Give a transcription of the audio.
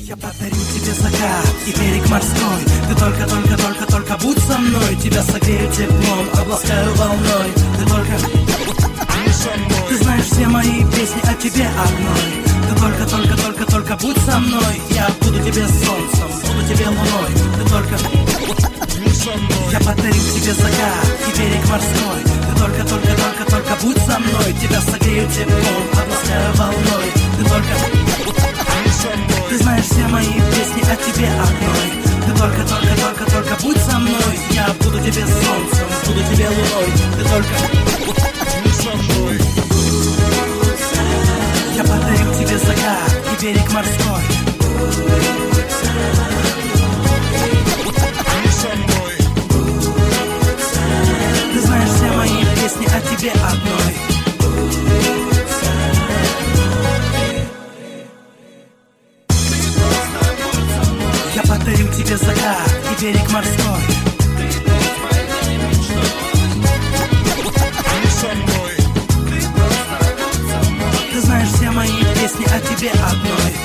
Я подарю тебе закат и берег морской. Ты только будь со мной. Тебя согрею теплом, обласкаю волной. Ты только со мной. Ты знаешь все мои песни о тебе одной. Ты только будь со мной. Я буду тебе солнцем, буду тебе луной. Ты только со мной. Я подарю тебе закат и берег морской. Ты только будь со мной. Тебя согрею теплом, обласкаю волной. Ты только со мной. Ты знаешь все мои песни о тебе одной. Ты только будь со мной. Я буду тебе солнцем, буду тебе луной. Ты только со мной. Я подарю тебе закат и берег морской. Со мной. Ты знаешь все мои песни о тебе одной. Я подарю тебе закат и берег морской. Со мной. Ты знаешь все мои песни о тебе одной.